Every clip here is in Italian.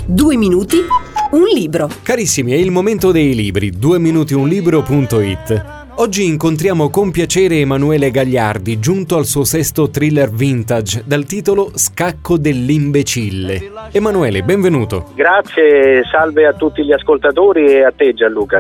2 minuti, un libro. Carissimi, è il momento dei libri, 2minuti1libro.it. Oggi incontriamo con piacere Emanuele Gagliardi, giunto al suo sesto thriller vintage, dal titolo Scacco dell'imbecille. Emanuele, benvenuto. Grazie, salve a tutti gli ascoltatori e a te Gianluca.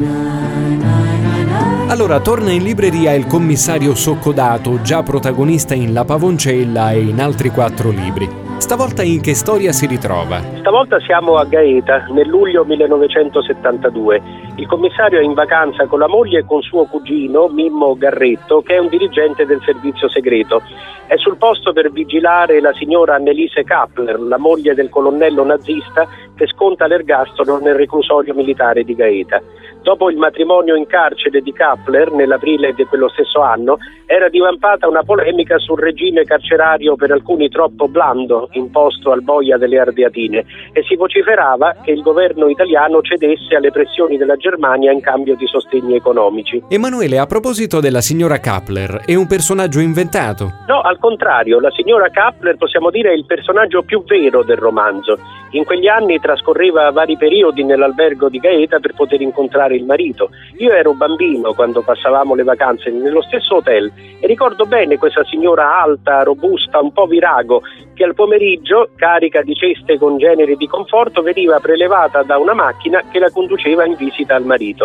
Allora, torna in libreria il commissario Soccodato, già protagonista in La Pavoncella e in altri 4 libri. Stavolta in che storia si ritrova? Stavolta siamo a Gaeta, nel luglio 1972. Il commissario è in vacanza con la moglie e con suo cugino, Mimmo Garretto, che è un dirigente del servizio segreto. È sul posto per vigilare la signora Anneliese Kappler, la moglie del colonnello nazista che sconta l'ergastolo nel reclusorio militare di Gaeta. Dopo il matrimonio in carcere di Kappler, nell'aprile di quello stesso anno, era divampata una polemica sul regime carcerario per alcuni troppo blando imposto al boia delle Ardeatine e si vociferava che il governo italiano cedesse alle pressioni della Germania in cambio di sostegni economici. Emanuele, a proposito della signora Kappler, è un personaggio inventato? No, al contrario, la signora Kappler possiamo dire è il personaggio più vero del romanzo. In quegli anni trascorreva vari periodi nell'albergo di Gaeta per poter incontrare il marito. Io ero bambino quando passavamo le vacanze nello stesso hotel e ricordo bene questa signora alta, robusta, un po' virago, che al pomeriggio, carica di ceste con generi di conforto, veniva prelevata da una macchina che la conduceva in visita al marito.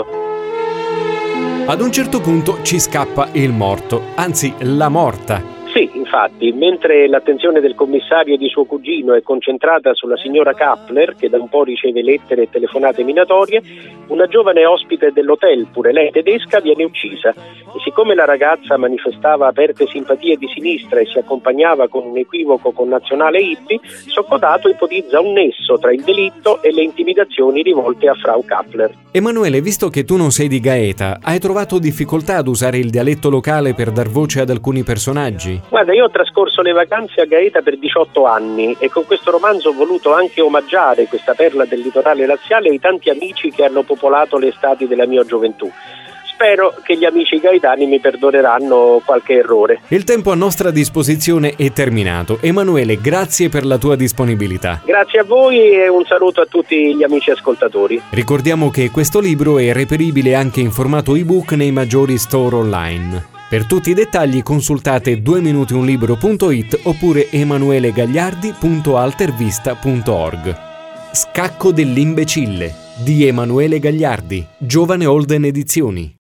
Ad un certo punto ci scappa il morto, anzi la morta. Sì, infatti, mentre l'attenzione del commissario e di suo cugino è concentrata sulla signora Kappler, che da un po' riceve lettere e telefonate minatorie, una giovane ospite dell'hotel, pure lei tedesca, viene uccisa. E siccome la ragazza manifestava aperte simpatie di sinistra e si accompagnava con un equivoco connazionale hippie, Soccodato ipotizza un nesso tra il delitto e le intimidazioni rivolte a Frau Kappler. Emanuele, visto che tu non sei di Gaeta, hai trovato difficoltà ad usare il dialetto locale per dar voce ad alcuni personaggi? Guarda, io ho trascorso le vacanze a Gaeta per 18 anni e con questo romanzo ho voluto anche omaggiare questa perla del litorale laziale e i tanti amici che hanno popolato le estati della mia gioventù. Spero che gli amici gaetani mi perdoneranno qualche errore. Il tempo a nostra disposizione è terminato. Emanuele, grazie per la tua disponibilità. Grazie a voi e un saluto a tutti gli amici ascoltatori. Ricordiamo che questo libro è reperibile anche in formato ebook nei maggiori store online. Per tutti i dettagli consultate 2minuti1libro.it oppure emanuelegagliardi.altervista.org. Scacco dell'imbecille di Emanuele Gagliardi, Giovane Holden Edizioni.